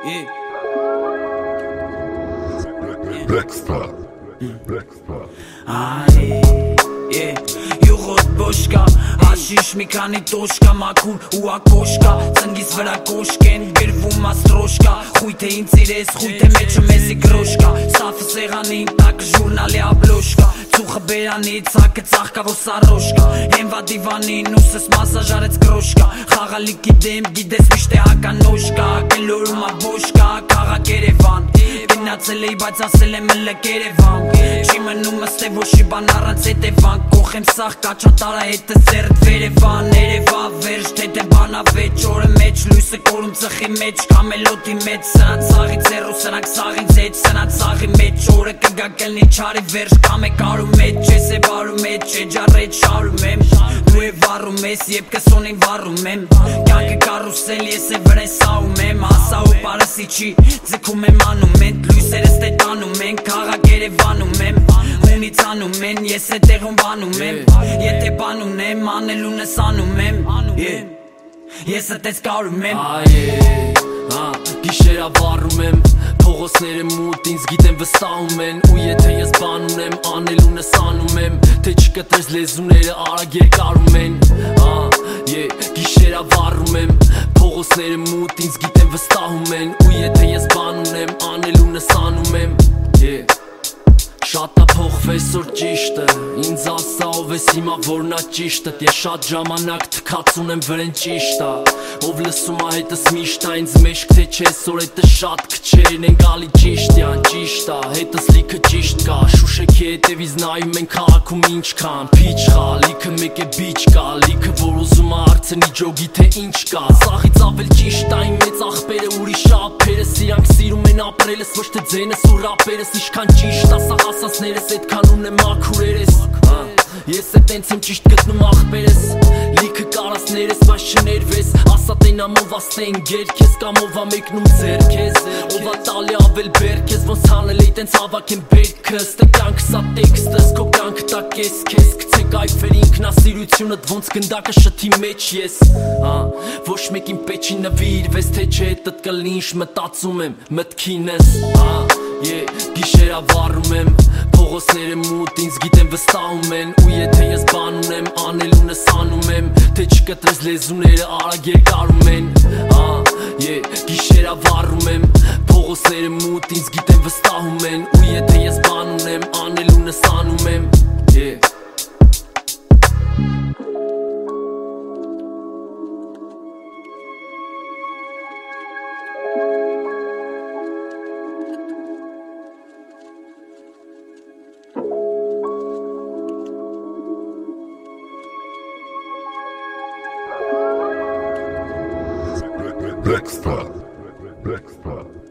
Yeah. Blackstar. Yeah. Յուղոտ բոշկա Հաշիշ մի քանի տոշկա Մաքուր ու ակոշկա Ծնգիս վրա կոշկեն գրվում աստրոշկա Խույթ է ինձ իրես խույթ է մեջը մեզի գրոշկա Սաֆը սեղանին տակ ժուրնալի աբլոշկա Ծուխը բերանի ծակը ծաղկա որ սարոշկա Հենվա դիվանին ուսս մասաժարեց գրոշկա Խաղալիքի դեմ գիդես միշտ է հականոշկա Կելորում աբոշկա Քաղաք Երևան Գնացել էի բայց ասել եմ լկ Երևան Չի մնում ըստ է ոչի բան առանց հետևան Կոխեմ սաղ կաչատարա հետը ձերդ վերևան Երևա վերջ թեթե բանավեջ Օրը մեջ լույսը կորում ծխի մեջ Կամելոտի մեջ Սրանց սաղից հեռու սրանք սաղից հետ Սրանց սաղի մեջ օրը կգա կելնի չարի վերջ Կամ է կարում մեջ ես է վարում մեջ Էջարետ շարում եմ Դու է վարում ես եբ կսոնին վարում եմ Կյանքը կարուսել ես է վրեն սաում եմ Ասա ու պարսի չի ձգում եմ անում են Լույսերս տե տանում են Քաղաք Երևանում եմ Ունից անում են ես է տեղում բանում եմ Եթե բան ունեմ անելունս անում եմ Ես ըտես կարում եմ Գիշերա վառում եմ Փողոցները մութ ինձ գիտեմ վստահում են Ու եթե ես բան ունեմ անելունս անում եմ Թե չկտրես լեզուները արագ երկարում են Գիշերա վառում եմ Փողոցները մութ ինձ գիտեմ վստահում են Ու եթե ես բան ունեմ անելունս անում եմ Շատ ապոխվես որ ճիշտը Ինձ ասա ով ես հիմա որ նա ճիշտը Ես շատ ժամանակ թքած ունեմ վրեն ճիշտա Ով լսում ա հետս միշտ ա ինձ մեջք թե չես որ հետը շատ քչերն են գալի ճիշտյան ճիշտա Հետս լիքը ճիշտ կա Շուշեքի հետևից նայում են քաղաքում ինչքան Փիչ խա լիքը մեկ է բիչ կա Լիքը որ ուզում ա հարցնի ջոգի թե ինչ կա Սաղից ավել ճիշտ ա իմ մեծ աղբերը ուրիշ ափերս Իրանք սիրում են ապրելս ոչ թե ձենս ու ռապերս Ինչքան ճիշտ ասա ասածներս այդքան ունեմ մաքուրերս Ես է տենց եմ ճիշտ գտնում աղբերս Լիքը կարասներս բայց չներվես Ասա տենամով աստեն գերքես կամ ովա մեկնում ձերքես Ովա տալի ավել բերքես ոնց հանել էի տենց հավակ եմ բերքս Թե կյանքը սա տեքստս քո կյանքը տա կես Կցե կայֆեր ինքնասիրությունըդ ոնց գնդակը շթի մեջ ես Ոչ մեկին պեչի նվիրվես թե չէ հետըտ կլինիշ մտածում եմ մտքինս Գիշերա վառում եմ Փողոցները մութ ինձ գիտեմ վստահում են Ու եթե ես բան ունեմ անելունս անում եմ Թե չկտրես լեզուները արագ երկարում են Գիշերա վառում եմ Փողոցները մութ ինձ գիտեմ վստահում են Ու եթե ես բան ունեմ անելունս անում եմ Blackstar.